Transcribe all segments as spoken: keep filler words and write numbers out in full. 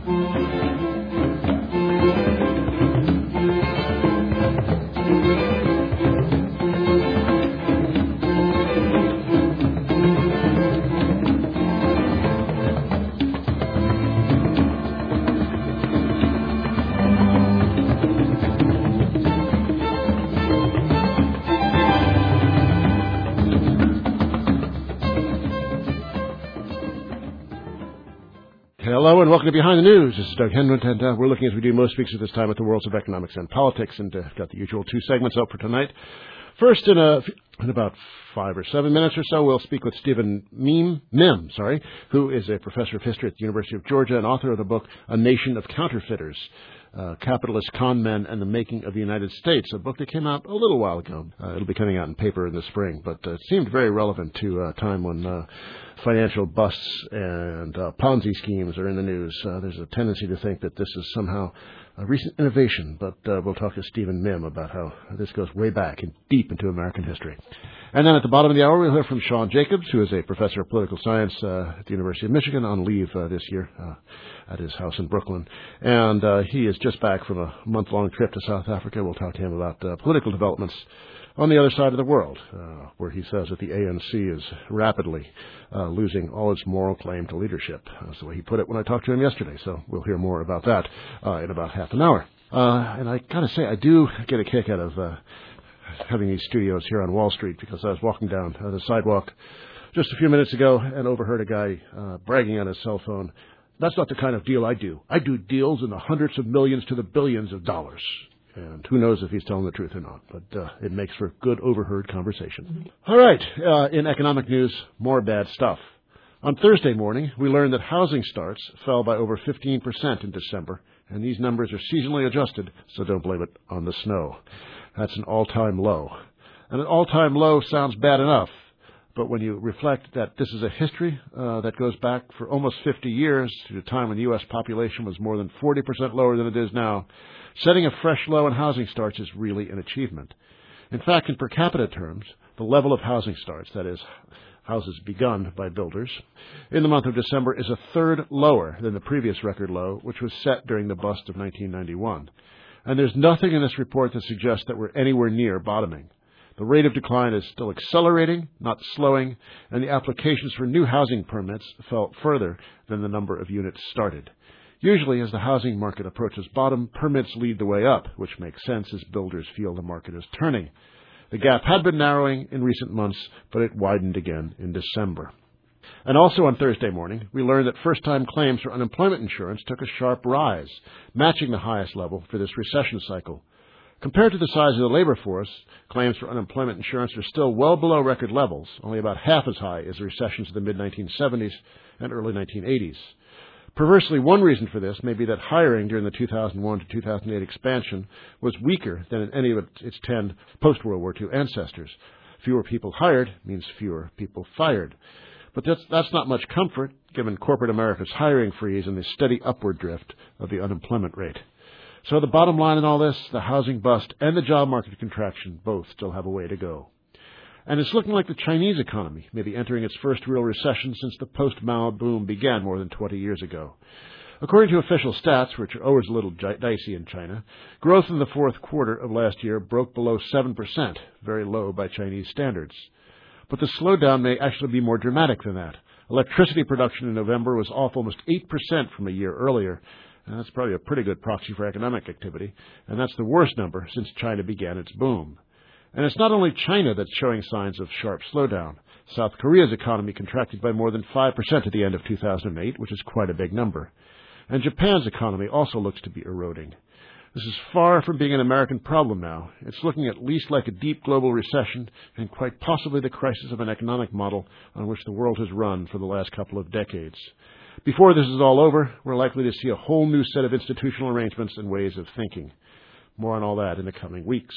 Hello and welcome to Behind the News. This is Doug Henwood, and uh, we're looking, as we do most weeks at this time, at the worlds of economics and politics, and uh, got the usual two segments up for tonight. First, in, a, in about five or seven minutes or so, we'll speak with Stephen Mim, Mim, sorry, who is a professor of history at the University of Georgia and author of the book A Nation of Counterfeiters, uh, Capitalist Con Men and the Making of the United States, a book that came out a little while ago. Uh, it'll be coming out in paper in the spring, but uh, it seemed very relevant to a time when uh, financial busts and uh, Ponzi schemes are in the news. Uh, there's a tendency to think that this is somehow a recent innovation, but uh, we'll talk to Stephen Mim about how this goes way back and deep into American history. And then at the bottom of the hour, we'll hear from Sean Jacobs, who is a professor of political science uh, at the University of Michigan on leave uh, this year uh, at his house in Brooklyn. And uh, he is just back from a month-long trip to South Africa. We'll talk to him about uh, political developments on the other side of the world, uh, where he says that the A N C is rapidly uh, losing all its moral claim to leadership. That's the way he put it when I talked to him yesterday. So we'll hear more about that uh, in about half an hour. Uh, and I got to say, I do get a kick out of uh, having these studios here on Wall Street, because I was walking down uh, the sidewalk just a few minutes ago and overheard a guy uh, bragging on his cell phone. That's not the kind of deal I do. I do deals in the hundreds of millions to the billions of dollars. And who knows if he's telling the truth or not, but uh, it makes for good overheard conversation. Mm-hmm. All right, uh, in economic news, more bad stuff. On Thursday morning, we learned that housing starts fell by over fifteen percent in December, and these numbers are seasonally adjusted, so don't blame it on the snow. That's an all-time low. And an all-time low sounds bad enough, but when you reflect that this is a history uh, that goes back for almost fifty years to a time when the U S population was more than forty percent lower than it is now, setting a fresh low in housing starts is really an achievement. In fact, in per capita terms, the level of housing starts, that is, houses begun by builders, in the month of December is a third lower than the previous record low, which was set during the bust of nineteen ninety-one. And there's nothing in this report that suggests that we're anywhere near bottoming. The rate of decline is still accelerating, not slowing, and the applications for new housing permits fell further than the number of units started. Usually, as the housing market approaches bottom, permits lead the way up, which makes sense as builders feel the market is turning. The gap had been narrowing in recent months, but it widened again in December. And also on Thursday morning, we learned that first-time claims for unemployment insurance took a sharp rise, matching the highest level for this recession cycle. Compared to the size of the labor force, claims for unemployment insurance are still well below record levels, only about half as high as the recessions of the mid nineteen seventies and early nineteen eighties. Perversely, one reason for this may be that hiring during the two thousand one to two thousand eight expansion was weaker than in any of its ten post-World War Two ancestors. Fewer people hired means fewer people fired. But that's, that's not much comfort, given corporate America's hiring freeze and the steady upward drift of the unemployment rate. So the bottom line in all this, the housing bust and the job market contraction both still have a way to go. And it's looking like the Chinese economy may be entering its first real recession since the post-Mao boom began more than twenty years ago. According to official stats, which are always a little dicey in China, growth in the fourth quarter of last year broke below seven percent, very low by Chinese standards. But the slowdown may actually be more dramatic than that. Electricity production in November was off almost eight percent from a year earlier. And that's probably a pretty good proxy for economic activity, and that's the worst number since China began its boom. And it's not only China that's showing signs of sharp slowdown. South Korea's economy contracted by more than five percent at the end of two thousand eight, which is quite a big number. And Japan's economy also looks to be eroding. This is far from being an American problem now. It's looking at least like a deep global recession and quite possibly the crisis of an economic model on which the world has run for the last couple of decades. Before this is all over, we're likely to see a whole new set of institutional arrangements and ways of thinking. More on all that in the coming weeks.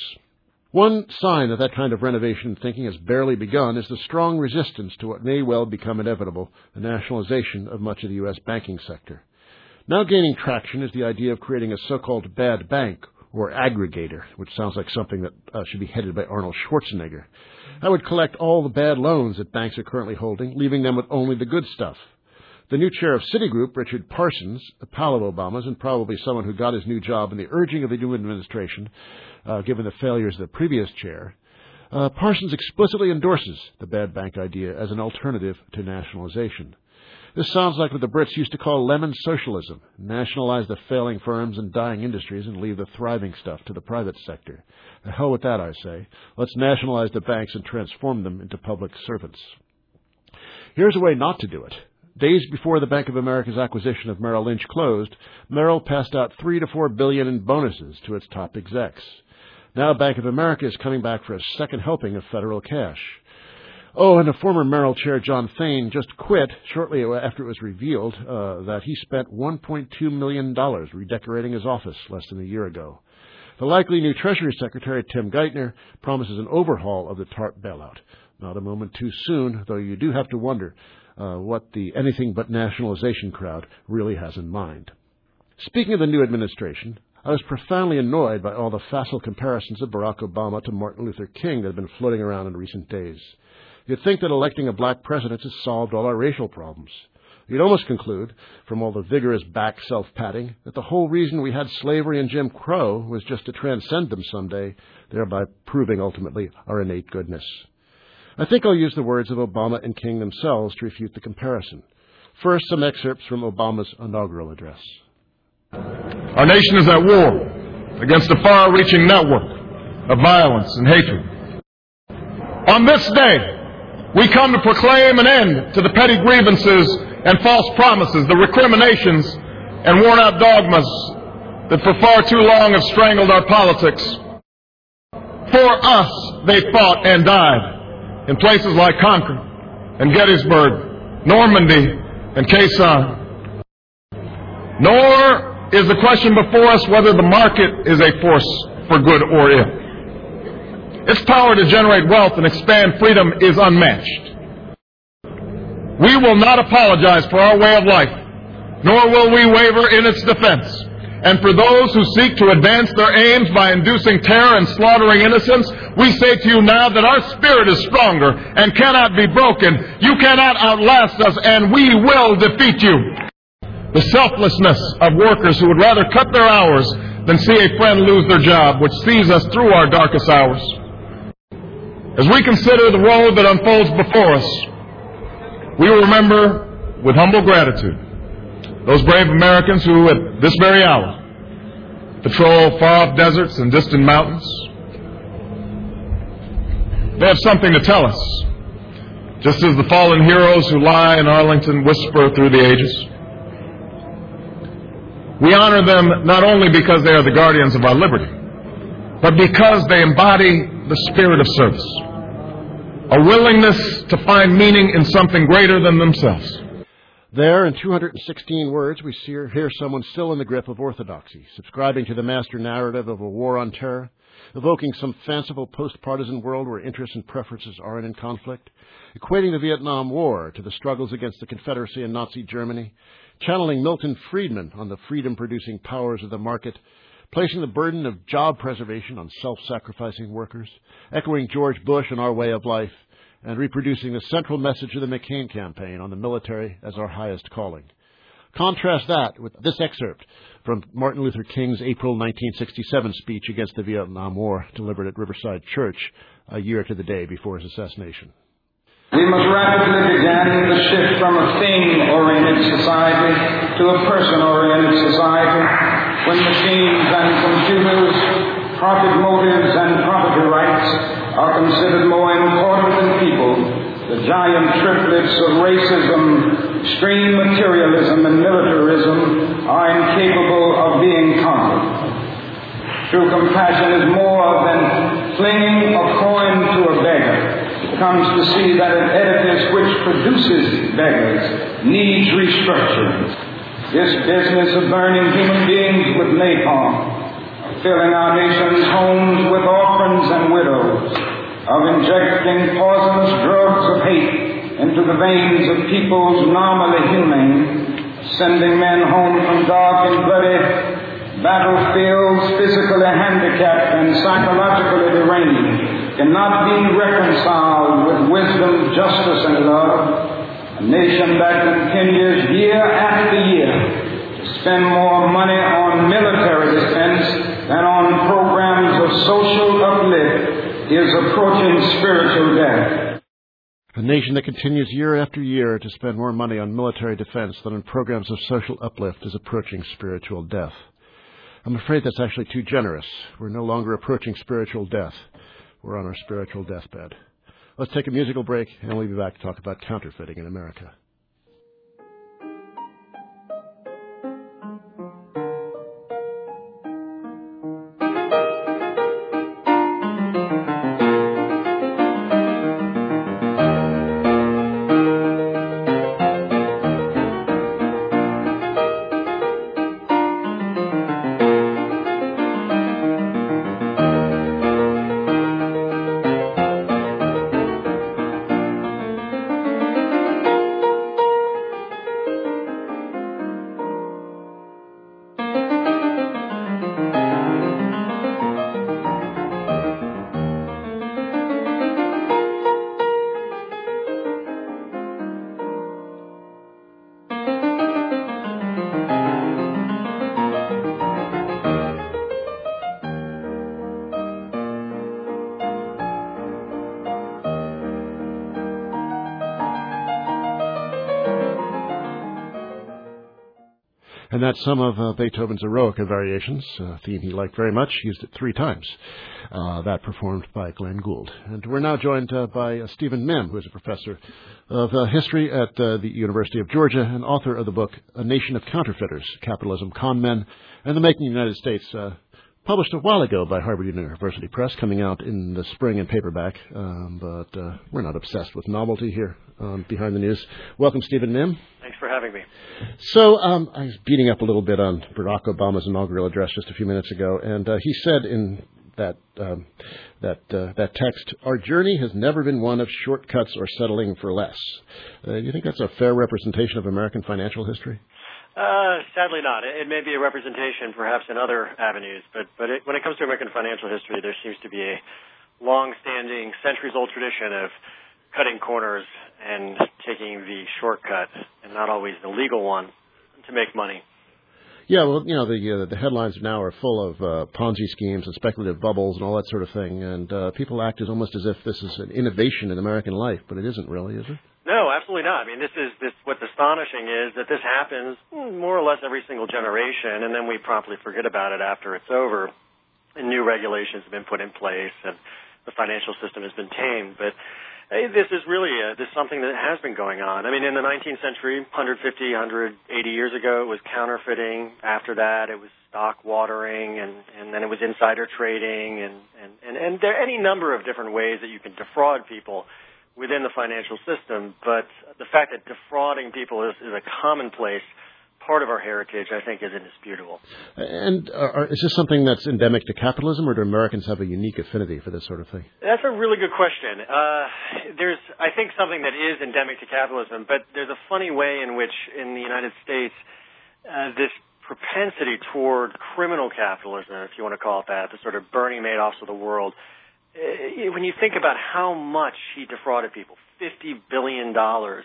One sign that that kind of renovation thinking has barely begun is the strong resistance to what may well become inevitable, the nationalization of much of the U S banking sector. Now gaining traction is the idea of creating a so-called bad bank, or aggregator, which sounds like something that uh, should be headed by Arnold Schwarzenegger. That would collect all the bad loans that banks are currently holding, leaving them with only the good stuff. The new chair of Citigroup, Richard Parsons, a pal of Obama's and probably someone who got his new job in the urging of the new administration, uh, given the failures of the previous chair, uh, Parsons explicitly endorses the bad bank idea as an alternative to nationalization. This sounds like what the Brits used to call lemon socialism: nationalize the failing firms and dying industries and leave the thriving stuff to the private sector. The hell with that, I say. Let's nationalize the banks and transform them into public servants. Here's a way not to do it. Days before the Bank of America's acquisition of Merrill Lynch closed, Merrill passed out three to four billion in bonuses to its top execs. Now Bank of America is coming back for a second helping of federal cash. Oh, and the former Merrill chair, John Thain, just quit shortly after it was revealed uh, that he spent one point two million dollars redecorating his office less than a year ago. The likely new Treasury Secretary, Tim Geithner, promises an overhaul of the TARP bailout. Not a moment too soon, though you do have to wonder uh, what the anything-but-nationalization crowd really has in mind. Speaking of the new administration, I was profoundly annoyed by all the facile comparisons of Barack Obama to Martin Luther King that have been floating around in recent days. You'd think that electing a black president has solved all our racial problems. You'd almost conclude, from all the vigorous back self-patting, that the whole reason we had slavery and Jim Crow was just to transcend them someday, thereby proving ultimately our innate goodness. I think I'll use the words of Obama and King themselves to refute the comparison. First, some excerpts from Obama's inaugural address. Our nation is at war against a far-reaching network of violence and hatred. On this day, we come to proclaim an end to the petty grievances and false promises, the recriminations and worn-out dogmas that for far too long have strangled our politics. For us, they fought and died in places like Concord and Gettysburg, Normandy and Khe Sanh. Nor is the question before us whether the market is a force for good or ill. Its power to generate wealth and expand freedom is unmatched. We will not apologize for our way of life, nor will we waver in its defense. And for those who seek to advance their aims by inducing terror and slaughtering innocents, we say to you now that our spirit is stronger and cannot be broken. You cannot outlast us, and we will defeat you. The selflessness of workers who would rather cut their hours than see a friend lose their job, which sees us through our darkest hours. As we consider the road that unfolds before us, we will remember with humble gratitude those brave Americans who at this very hour patrol far-off deserts and distant mountains. They have something to tell us, just as the fallen heroes who lie in Arlington whisper through the ages. We honor them not only because they are the guardians of our liberty, but because they embody the spirit of service, a willingness to find meaning in something greater than themselves. There, in two hundred sixteen words, we see or hear someone still in the grip of orthodoxy, subscribing to the master narrative of a war on terror, evoking some fanciful post-partisan world where interests and preferences aren't in conflict, equating the Vietnam War to the struggles against the Confederacy and Nazi Germany, channeling Milton Friedman on the freedom-producing powers of the market, placing the burden of job preservation on self-sacrificing workers, echoing George Bush and our way of life, and reproducing the central message of the McCain campaign on the military as our highest calling. Contrast that with this excerpt from Martin Luther King's April nineteen sixty-seven speech against the Vietnam War, delivered at Riverside Church a year to the day before his assassination. We must rapidly begin the shift from a thing-oriented society to a person-oriented society, when machines and computers, profit motives and property rights are considered more important than people. The giant triplets of racism, extreme materialism, and militarism are incapable of being conquered. True compassion is more than flinging a coin to a beggar. It comes to see that an edifice which produces beggars needs restructuring. This business of burning human beings with napalm, of filling our nation's homes with orphans and widows, of injecting poisonous drugs of hate into the veins of peoples normally humane, sending men home from dark and bloody battlefields, physically handicapped and psychologically deranged, cannot be reconciled with wisdom, justice, and love. And nation that continues year after year to spend more money on military defense than on programs of social uplift is approaching spiritual death. A nation that continues year after year to spend more money on military defense than on programs of social uplift is approaching spiritual death. I'm afraid that's actually too generous. We're no longer approaching spiritual death. We're on our spiritual deathbed. Let's take a musical break, and we'll be back to talk about counterfeiting in America. And that's some of uh, Beethoven's Eroica variations, a theme he liked very much, used it three times. Uh, that performed by Glenn Gould. And we're now joined uh, by uh, Stephen Mihm, who is a professor of uh, history at uh, the University of Georgia and author of the book A Nation of Counterfeiters, Capitalism, Con Men, and the Making of the United States, uh, published a while ago by Harvard University Press, coming out in the spring in paperback. Um, but uh, we're not obsessed with novelty here um, behind the news. Welcome, Stephen Mihm. Thanks for having me. So um, I was beating up a little bit on Barack Obama's inaugural address just a few minutes ago, and uh, he said in that um, that uh, that text, "Our journey has never been one of shortcuts or settling for less." Uh, do you think that's a fair representation of American financial history? Uh, sadly not. It, it may be a representation perhaps in other avenues, but, but it, when it comes to American financial history, there seems to be a long-standing, centuries-old tradition of cutting corners and taking the shortcut, and not always the legal one, to make money. Yeah, well, you know, the uh, the headlines now are full of uh, Ponzi schemes and speculative bubbles and all that sort of thing, and uh, people act as almost as if this is an innovation in American life, but it isn't really, is it? No, absolutely not. I mean, this is this. What's astonishing is that this happens more or less every single generation, and then we promptly forget about it after it's over, and new regulations have been put in place, and the financial system has been tamed. But hey, this is really a, this is something that has been going on. I mean, in the nineteenth century, one hundred fifty, one hundred eighty years ago, it was counterfeiting. After that, it was stock watering, and, and then it was insider trading, and, and, and, and there are any number of different ways that you can defraud people within the financial system. But the fact that defrauding people is, is a commonplace part of our heritage, I think, is indisputable. And are, is this something that's endemic to capitalism, or do Americans have a unique affinity for this sort of thing? That's a really good question. Uh, there's, I think, something that is endemic to capitalism, but there's a funny way in which, in the United States, uh, this propensity toward criminal capitalism, if you want to call it that, the sort of Bernie Madoffs of the world, uh, when you think about how much he defrauded people, fifty billion dollars,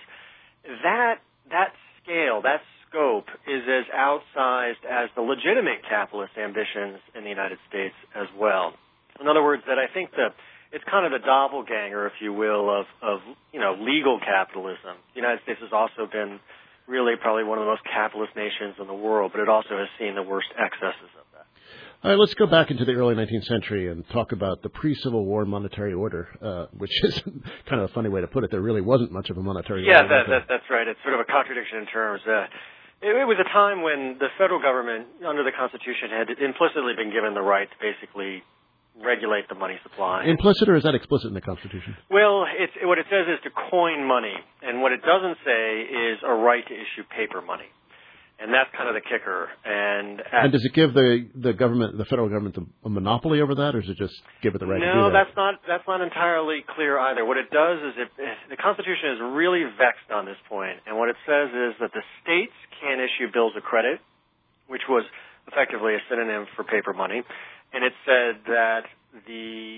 that that scale, that scope is as outsized as the legitimate capitalist ambitions in the United States as well. In other words, that I think that it's kind of the doppelganger, if you will, of, of you know, legal capitalism. The United States has also been really probably one of the most capitalist nations in the world, but it also has seen the worst excesses of that. All right, let's go back into the early nineteenth century and talk about the pre-Civil War monetary order, uh, which is kind of a funny way to put it. There really wasn't much of a monetary yeah, order. Yeah, that, that, that's right. It's sort of a contradiction in terms. Uh, it, it was a time when the federal government, under the Constitution, had implicitly been given the right to basically regulate the money supply. Implicit, or is that explicit in the Constitution? Well, it's, what it says is to coin money, and what it doesn't say is a right to issue paper money. And that's kind of the kicker. And, and does it give the, the government, the federal government, a monopoly over that, or does it just give it the right no, to do that? No, that's not that's not entirely clear either. What it does is it, the Constitution is really vexed on this point, and what it says is that the states can issue bills of credit, which was effectively a synonym for paper money, and it said that the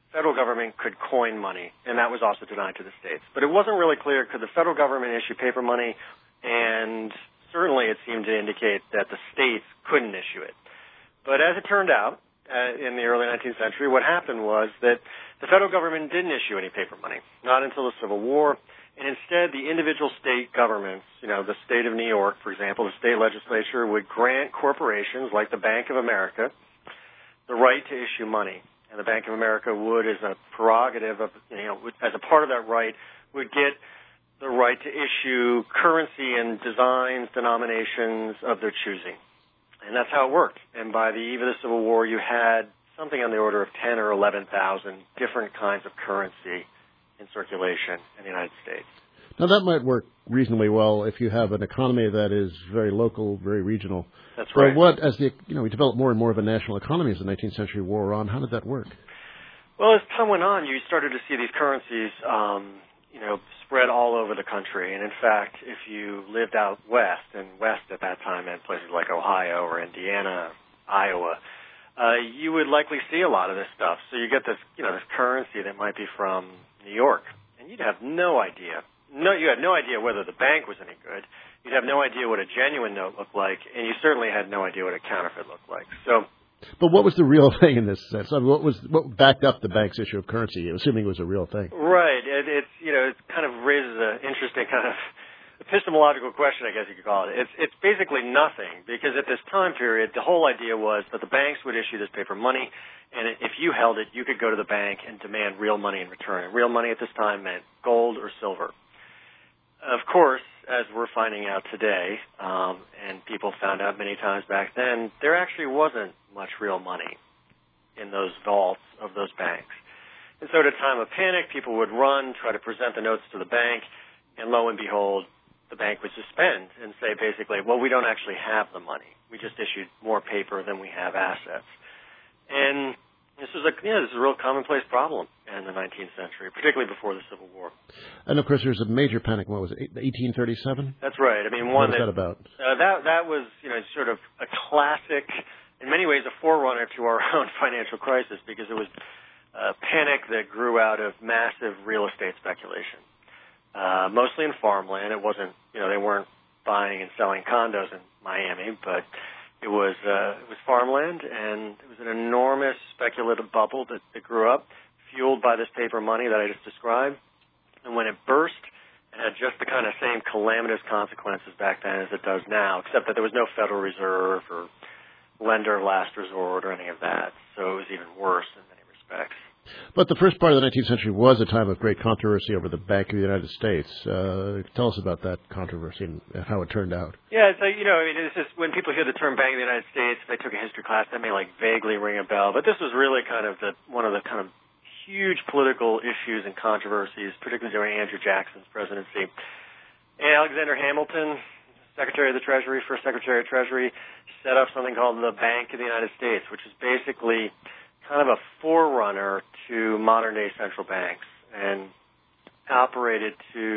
federal government could coin money, and that was also denied to the states. But it wasn't really clear, could the federal government issue paper money, and certainly it seemed to indicate that the states couldn't issue it. But as it turned out, uh, in the early nineteenth century, what happened was that the federal government didn't issue any paper money, not until the Civil War, and instead the individual state governments, you know, the state of New York, for example, the state legislature would grant corporations like the Bank of America the right to issue money. And the Bank of America would, as a prerogative of, you know, as a part of that right, would get the right to issue currency and designs, denominations of their choosing. And that's how it worked. And by the eve of the Civil War, you had something on the order of ten or eleven thousand different kinds of currency in circulation in the United States. Now, that might work reasonably well if you have an economy that is very local, very regional. That's right. But what, as the, you know, we developed more and more of a national economy as the nineteenth century wore on, how did that work? Well, as time went on, you started to see these currencies, um, you know, spread all over the country. And in fact, if you lived out west, and west at that time meant places like Ohio or Indiana, Iowa, uh, you would likely see a lot of this stuff. So you get this, you know, this currency that might be from New York, and you'd have no idea. No, you had no idea whether the bank was any good. You'd have no idea what a genuine note looked like, and you certainly had no idea what a counterfeit looked like. So, but what was the real thing in this sense? I mean, what was what backed up the bank's issue of currency, assuming it was a real thing? Right. It, it's you know, it kind of raises an interesting kind of epistemological question, I guess you could call it. It's it's basically nothing, because at this time period, the whole idea was that the banks would issue this paper money, and if you held it, you could go to the bank and demand real money in return. And real money at this time meant gold or silver. Of course, as we're finding out today, um, and people found out many times back then, there actually wasn't much real money in those vaults of those banks. And so at a time of panic, people would run, try to present the notes to the bank, and lo and behold, the bank would suspend and say basically, well, we don't actually have the money. We just issued more paper than we have assets. And this was a, you know, this is a real commonplace problem in the nineteenth century, particularly before the Civil War. And of course, there was a major panic. What was it, eighteen thirty-seven? That's right. I mean, one what was that, that about? Uh, that that was, you know, sort of a classic, in many ways, a forerunner to our own financial crisis, because it was a panic that grew out of massive real estate speculation, uh, mostly in farmland. It wasn't, you know, they weren't buying and selling condos in Miami, but It was uh, it was farmland, and it was an enormous speculative bubble that, that grew up, fueled by this paper money that I just described. And when it burst, it had just the kind of same calamitous consequences back then as it does now, except that there was no Federal Reserve or lender of last resort or any of that. So it was even worse in many respects. But the first part of the nineteenth century was a time of great controversy over the Bank of the United States. Uh, tell us about that controversy and how it turned out. Yeah, so, you know, I mean, it's just when people hear the term Bank of the United States, if they took a history class, that may, like, vaguely ring a bell. But this was really kind of the one of the kind of huge political issues and controversies, particularly during Andrew Jackson's presidency. And Alexander Hamilton, Secretary of the Treasury, first Secretary of Treasury, set up something called the Bank of the United States, which is basically kind of a forerunner to modern-day central banks, and operated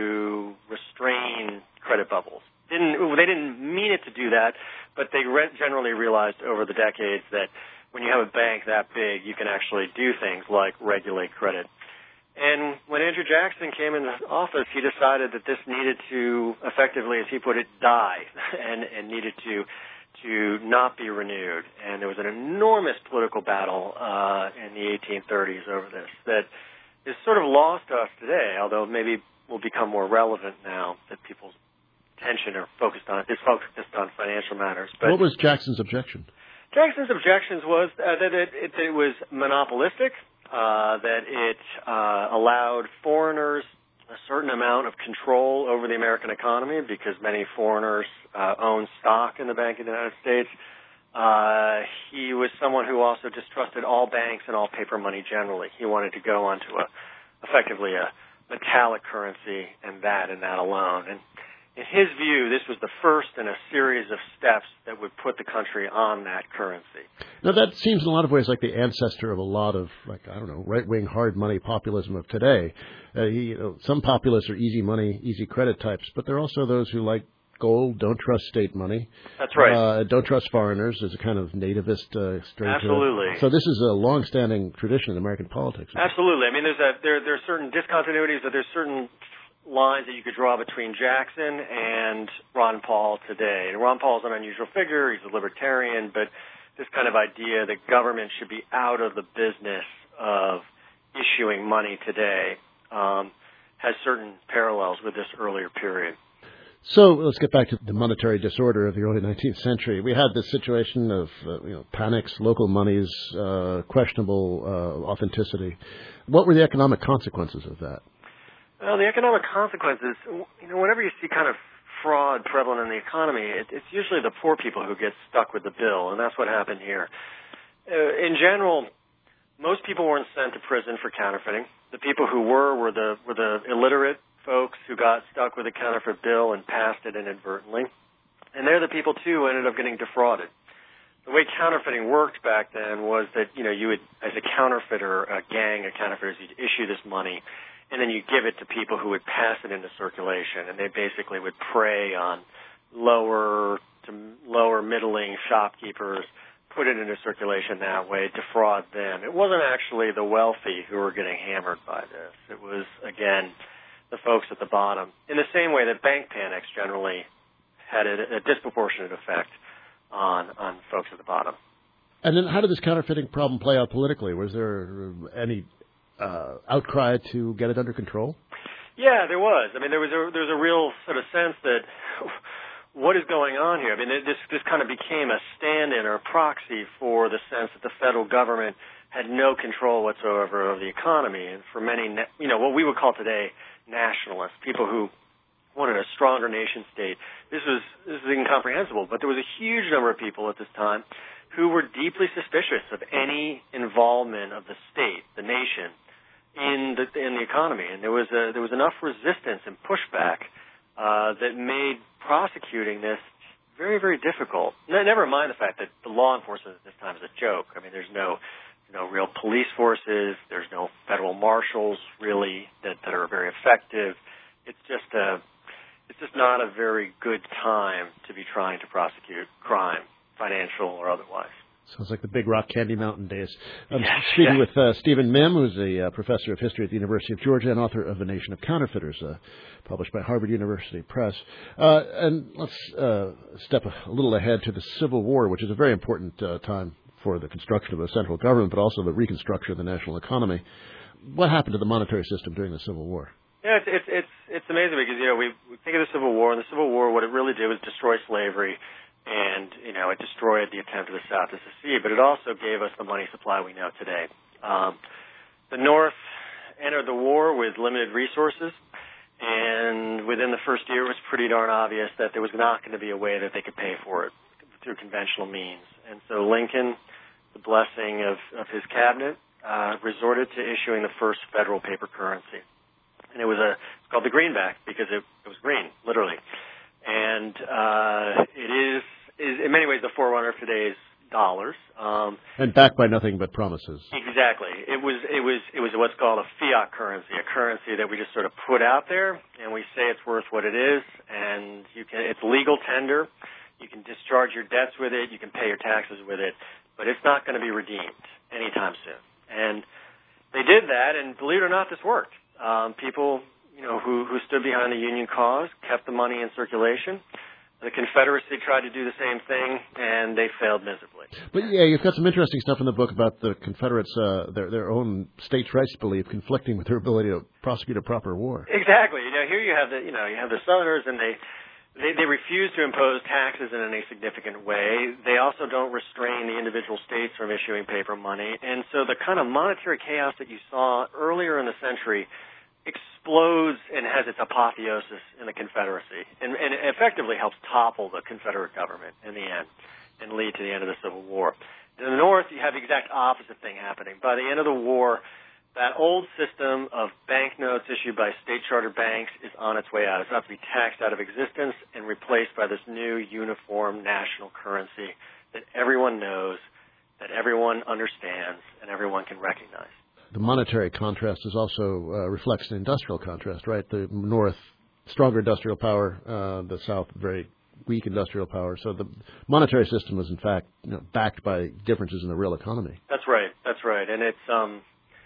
to restrain credit bubbles. Didn't, they didn't mean it to do that, but they re- generally realized over the decades that when you have a bank that big, you can actually do things like regulate credit. And when Andrew Jackson came into office, he decided that this needed to, effectively, as he put it, die, and, and needed to to not be renewed. And there was an enormous political battle uh, in the eighteen thirties over this that is sort of lost to us today, although maybe will become more relevant now that people's attention are focused on is focused on financial matters. But what was Jackson's objection? Jackson's objections was uh, that it, it, it was monopolistic, uh, that it uh, allowed foreigners a certain amount of control over the American economy, because many foreigners uh, own stock in the Bank of the United States. Uh, he was someone who also distrusted all banks and all paper money generally. He wanted to go onto a, effectively a metallic currency, and that and that alone. And in his view, this was the first in a series of steps that would put the country on that currency. Now, that seems in a lot of ways like the ancestor of a lot of, like, I don't know, right-wing hard money populism of today. Uh, he, you know, some populists are easy money, easy credit types, but there are also those who like gold, don't trust state money. That's right. Uh, don't trust foreigners. There's a kind of nativist uh, strain Absolutely. to it. So this is a long-standing tradition in American politics. Absolutely. I mean, there's a, there, there are certain discontinuities, but there's certain lines that you could draw between Jackson and Ron Paul today. And Ron Paul's an unusual figure. He's a libertarian, but this kind of idea that government should be out of the business of issuing money today um, has certain parallels with this earlier period. So let's get back to the monetary disorder of the early nineteenth century. We had this situation of uh, you know panics, local monies, uh, questionable uh, authenticity. What were the economic consequences of that? Well, the economic consequences, you know, whenever you see kind of fraud prevalent in the economy, it, it's usually the poor people who get stuck with the bill, and that's what happened here. Uh, in general, most people weren't sent to prison for counterfeiting. The people who were were the were the illiterate folks who got stuck with a counterfeit bill and passed it inadvertently. And they're the people, too, who ended up getting defrauded. The way counterfeiting worked back then was that, you know, you would, as a counterfeiter, a gang of counterfeiters, you'd issue this money, and then you give it to people who would pass it into circulation, and they basically would prey on lower to lower middling shopkeepers, put it into circulation that way, defraud them. It wasn't actually the wealthy who were getting hammered by this. It was, again, the folks at the bottom, in the same way that bank panics generally had a, a disproportionate effect on, on folks at the bottom. And then how did this counterfeiting problem play out politically? Was there any uh, outcry to get it under control? Yeah, there was. I mean, there was a, there was a real sort of sense that what is going on here? I mean, this, this kind of became a stand-in or a proxy for the sense that the federal government had no control whatsoever of the economy. And for many, you know, what we would call today nationalists, people who wanted a stronger nation state, this was this was incomprehensible. But there was a huge number of people at this time who were deeply suspicious of any involvement of the state, the nation, in the in the economy, and there was a, there was enough resistance and pushback uh, that made prosecuting this very, very difficult. Never mind the fact that the law enforcement at this time is a joke. I mean, there's no no real police forces. There's no federal marshals really that, that are very effective. It's just a, it's just not a very good time to be trying to prosecute crime, financial or otherwise. Sounds like the Big Rock Candy Mountain days. I'm yes, speaking yes. with uh, Stephen Mihm, who's a uh, professor of history at the University of Georgia and author of A Nation of Counterfeiters, uh, published by Harvard University Press. Uh, and let's uh, step a little ahead to the Civil War, which is a very important uh, time for the construction of the central government, but also the reconstruction of the national economy. What happened to the monetary system during the Civil War? Yeah, it's it's it's, it's amazing because, you know, we, we think of the Civil War, and the Civil War, what it really did was destroy slavery. And, you know, it destroyed the attempt of the South to secede, but it also gave us the money supply we know today. Um, the North entered the war with limited resources, and within the first year it was pretty darn obvious that there was not going to be a way that they could pay for it through conventional means. And so Lincoln, the blessing of, of his cabinet, uh, resorted to issuing the first federal paper currency. And it was a, it's called the greenback because it, it was green, literally. And uh, it is, is, in many ways, the forerunner of today's dollars. Um, and backed by nothing but promises. Exactly. It was, it was, it was what's called a fiat currency, a currency that we just sort of put out there, and we say it's worth what it is, and you can, it's legal tender. You can discharge your debts with it. You can pay your taxes with it, but it's not going to be redeemed anytime soon. And they did that, and believe it or not, this worked. Um, people, you know, who, who stood behind the Union cause, kept the money in circulation. The Confederacy tried to do the same thing, and they failed miserably. But yeah, you've got some interesting stuff in the book about the Confederates, uh, their their own states' rights belief conflicting with their ability to prosecute a proper war. Exactly. You know, here you have the, you know, you have the Southerners, and they, they they refuse to impose taxes in any significant way. They also don't restrain the individual states from issuing paper money, and so the kind of monetary chaos that you saw earlier in the century explodes and has its apotheosis in the Confederacy, and, and it effectively helps topple the Confederate government in the end and lead to the end of the Civil War. In the North, you have the exact opposite thing happening. By the end of the war, that old system of banknotes issued by state-chartered banks is on its way out. It's about to be taxed out of existence and replaced by this new uniform national currency that everyone knows, that everyone understands, and everyone can recognize. The monetary contrast is also uh, reflects an industrial contrast, right? The North stronger industrial power, uh, the South very weak industrial power. So the monetary system was, in fact, you know, backed by differences in the real economy. That's right. That's right. And it's, um,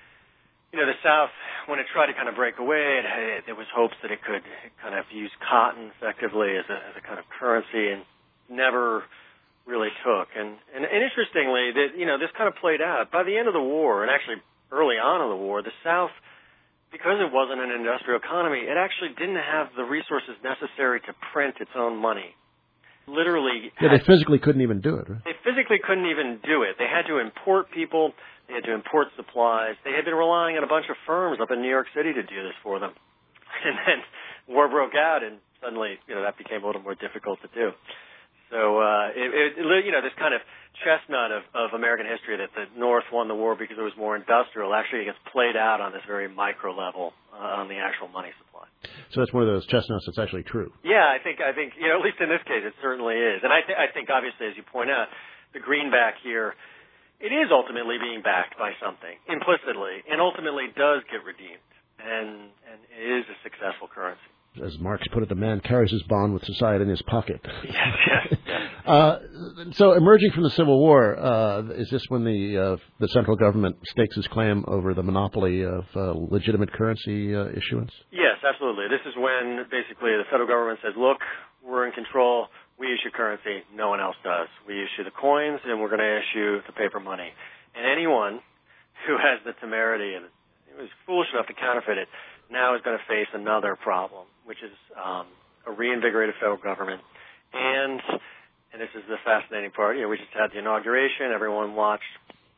you know, the South, when it tried to kind of break away, it, it, there was hopes that it could kind of use cotton effectively as a, as a kind of currency, and never really took. And, and, and interestingly, that, you know, this kind of played out. By the end of the war, and actually early on in the war, the South, because it wasn't an industrial economy, it actually didn't have the resources necessary to print its own money. Literally, yeah, they physically couldn't even do it, right? They physically couldn't even do it. They had to import people. They had to import supplies. They had been relying on a bunch of firms up in New York City to do this for them. And then war broke out, and suddenly, you know, that became a little more difficult to do. So, uh, it, it, you know, this kind of chestnut of, of American history that the North won the war because it was more industrial actually gets played out on this very micro level uh, on the actual money supply. So that's one of those chestnuts that's actually true. Yeah, I think, I think, you know, at least in this case, it certainly is. And I, th- I think, obviously, as you point out, the greenback here, it is ultimately being backed by something, implicitly, and ultimately does get redeemed, and, and it is a successful currency. As Marx put it, the man carries his bond with society in his pocket. Yes, yes, yes. uh, so emerging from the Civil War, uh, is this when the uh, the central government stakes its claim over the monopoly of uh, legitimate currency uh, issuance? Yes, absolutely. This is when basically the federal government says, look, we're in control. We issue currency. No one else does. We issue the coins, and we're going to issue the paper money. And anyone who has the temerity and was foolish enough to counterfeit it now is going to face another problem, which is um, a reinvigorated federal government. And and this is the fascinating part. You know, we just had the inauguration. Everyone watched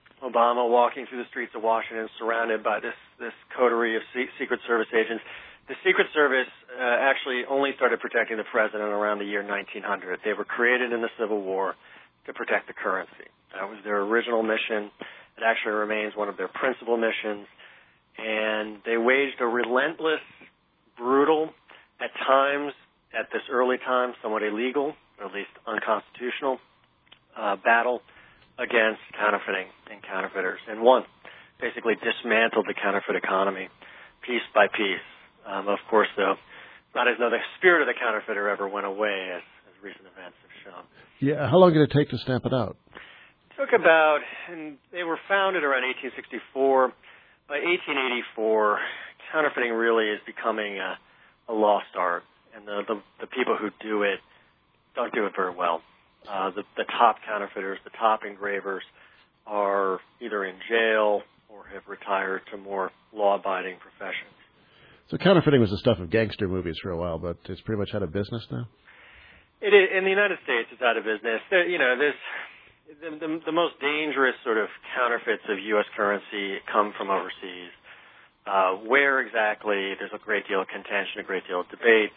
Obama walking through the streets of Washington, surrounded by this this coterie of se- Secret Service agents. The Secret Service uh, actually only started protecting the president around the year nineteen hundred. They were created in the Civil War to protect the currency. That was their original mission. It actually remains one of their principal missions. And they waged a relentless, brutal, at times, at this early time, somewhat illegal, or at least unconstitutional, uh, battle against counterfeiting and counterfeiters. And won. Basically dismantled the counterfeit economy piece by piece. Um, of course, though, not as though the spirit of the counterfeiter ever went away, as, as recent events have shown. Yeah, how long did it take to stamp it out? It took about, and they were founded around eighteen sixty-four. By eighteen eighty-four, counterfeiting really is becoming a, a lost art, and the, the the people who do it don't do it very well. Uh, the, the top counterfeiters, the top engravers, are either in jail or have retired to more law-abiding professions. So counterfeiting was the stuff of gangster movies for a while, but it's pretty much out of business now? It is, in the United States, it's out of business. There, you know, there's the, the, the most dangerous sort of counterfeits of U S currency come from overseas. Uh, where exactly, there's a great deal of contention, a great deal of debate.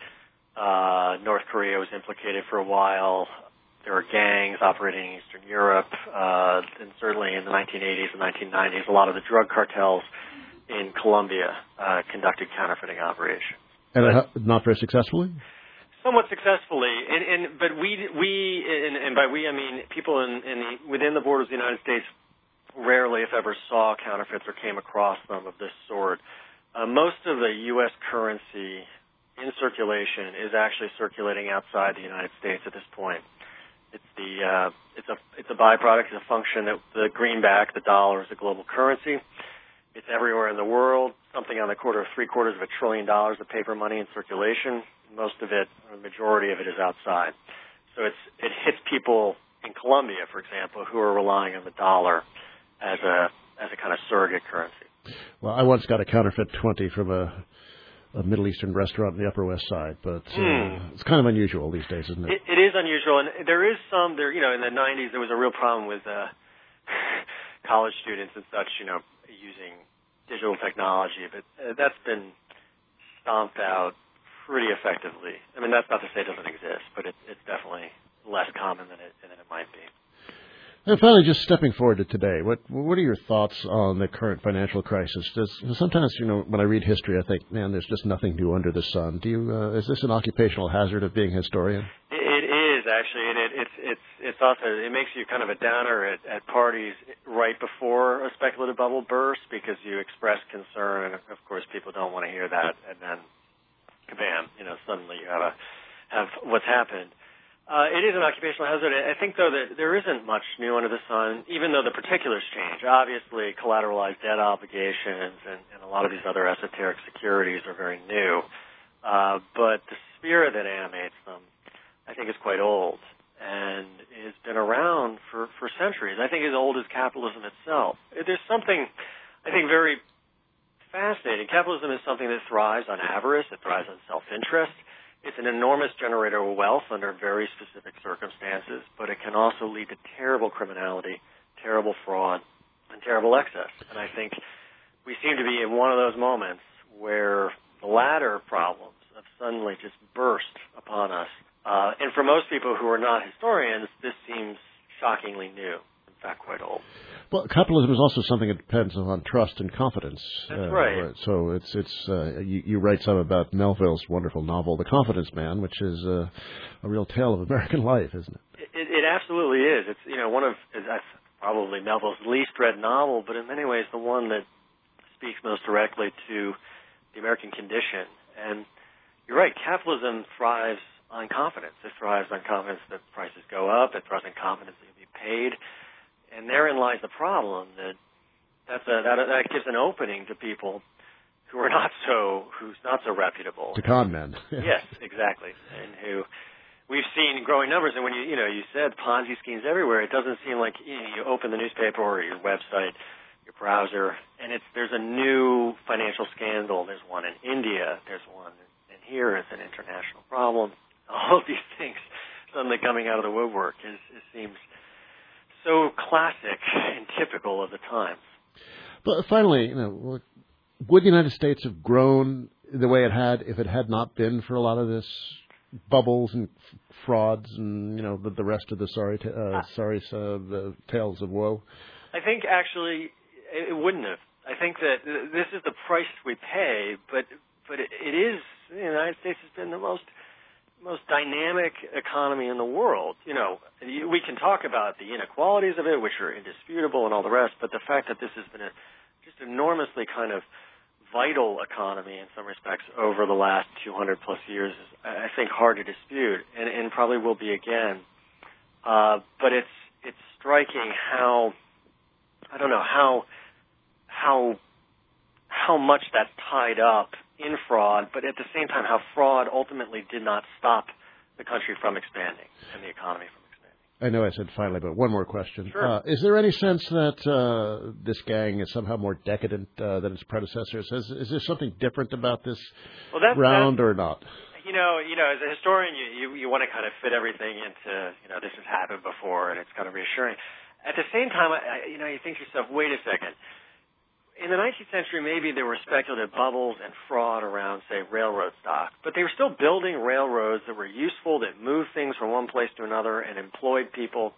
Uh, North Korea was implicated for a while. There are gangs operating in Eastern Europe, uh, and certainly in the nineteen eighties and nineteen nineties, a lot of the drug cartels in Colombia uh, conducted counterfeiting operations. And but, not very successfully? Somewhat successfully, and, and but we we and, and by we I mean people in, in the, within the borders of the United States rarely, if ever, saw counterfeits or came across them of this sort. Uh, most of the U S currency in circulation is actually circulating outside the United States at this point. It's the uh, it's a it's a byproduct, it's a function that the greenback, the dollar, is a global currency. It's everywhere in the world. Something on the quarter of three quarters of a trillion dollars of paper money in circulation. Most of it, or the majority of it, is outside. So it's it hits people in Colombia, for example, who are relying on the dollar as a as a kind of surrogate currency. Well, I once got a counterfeit twenty from a, a Middle Eastern restaurant on the Upper West Side, but uh, mm. it's kind of unusual these days, isn't it? it? It is unusual, and there is some there. You know, in the nineties, there was a real problem with uh, college students and such. You know, using digital technology, but uh, that's been stomped out pretty effectively. I mean, that's not to say it doesn't exist, but it, it's definitely less common than it, than it might be. And finally, just stepping forward to today, what what are your thoughts on the current financial crisis? Does, sometimes, you know, when I read history, I think, man, there's just nothing new under the sun. Do you? Uh, is this an occupational hazard of being a historian? It, it is actually, and it, it's it's it's also it makes you kind of a downer at, at parties right before a speculative bubble bursts because you express concern, and of course, people don't want to hear that, and then kabam, you know, suddenly you have a, have what's happened. Uh, it is an occupational hazard. I think, though, that there isn't much new under the sun, even though the particulars change. Obviously, collateralized debt obligations and, and a lot of these other esoteric securities are very new. Uh, but the spirit that animates them, I think, is quite old and has been around for, for centuries. I think as old as capitalism itself. There's something, I think, very fascinating. Capitalism is something that thrives on avarice. It thrives on self-interest. It's an enormous generator of wealth under very specific circumstances, but it can also lead to terrible criminality, terrible fraud, and terrible excess. And I think we seem to be in one of those moments where the latter problems have suddenly just burst upon us. Uh, and for most people who are not historians, this seems shockingly new, in fact, quite old. Well, capitalism is also something that depends on trust and confidence. That's uh, right. So it's it's uh, you, you write some about Melville's wonderful novel, The Confidence Man, which is uh, a real tale of American life, isn't it? It, it absolutely is. It's you know one of that's probably Melville's least read novel, but in many ways the one that speaks most directly to the American condition. And you're right, capitalism thrives on confidence. It thrives on confidence that prices go up. It thrives on confidence that you'll be paid. And therein lies the problem that that's a, that, that gives an opening to people who are not so who's not so reputable. To con men. Yes, exactly, and who we've seen growing numbers. And when you you know you said Ponzi schemes everywhere, it doesn't seem like you, know, you open the newspaper or your website, your browser, and it's there's a new financial scandal. There's one in India. There's one, and here it's an international problem. All of these things suddenly coming out of the woodwork is it seems so classic and typical of the times. But finally, you know, would the United States have grown the way it had if it had not been for a lot of this bubbles and f- frauds and you know the, the rest of the sorry t- uh, sorry uh, the tales of woe? I think actually it wouldn't have. I think that this is the price we pay, but but it, it is the United States has been the most. most dynamic economy in the world. You know, we can talk about the inequalities of it, which are indisputable and all the rest, but the fact that this has been a just enormously kind of vital economy in some respects over the last two hundred plus years is, I think, hard to dispute, and, and probably will be again. Uh, but it's it's striking how, I don't know, how how how much that's tied up in fraud, but at the same time how fraud ultimately did not stop the country from expanding and the economy from expanding. I know I said finally, but one more question. Sure. Uh, is there any sense that uh, this gang is somehow more decadent uh, than its predecessors? Is, is there something different about this well, that's, round that's, or not? You know, you know, as a historian, you, you, you want to kind of fit everything into, you know, this has happened before and it's kind of reassuring. At the same time, I, you know, you think to yourself, wait a second. In the nineteenth century, maybe there were speculative bubbles and fraud around, say, railroad stock, but they were still building railroads that were useful, that moved things from one place to another and employed people.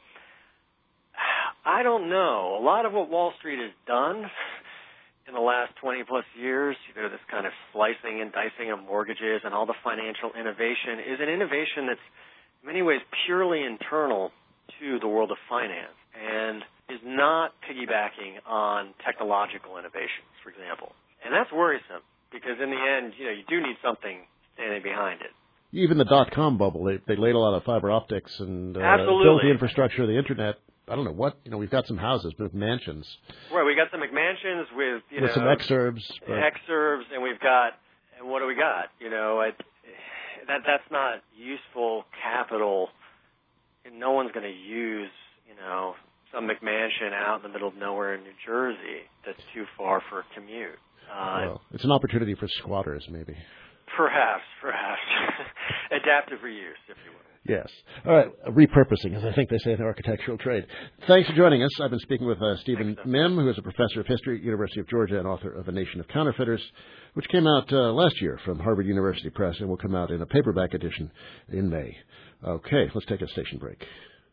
I don't know. A lot of what Wall Street has done in the last twenty plus years, you know, this kind of slicing and dicing of mortgages and all the financial innovation is an innovation that's in many ways purely internal to the world of finance and is not piggybacking on technological innovations, for example. And that's worrisome because in the end, you know, you do need something standing behind it. Even the dot-com bubble, they, they laid a lot of fiber optics and uh, Absolutely. built the infrastructure of the Internet. I don't know what, you know, we've got some houses, but mansions. Right, we got some McMansions with, you with know. some exurbs. But... Exurbs, and we've got, and what do we got? You know, it, that that's not useful capital. And no one's going to use, you know, some McMansion out in the middle of nowhere in New Jersey that's too far for a commute. Uh, well, it's an opportunity for squatters, maybe. Perhaps, perhaps. Adaptive reuse, if you will. Yes. All right. Repurposing, as I think they say in the architectural trade. Thanks for joining us. I've been speaking with uh, Stephen Thanks, Mihm, who is a professor of history at University of Georgia and author of A Nation of Counterfeiters, which came out uh, last year from Harvard University Press and will come out in a paperback edition in May. Okay, let's take a station break.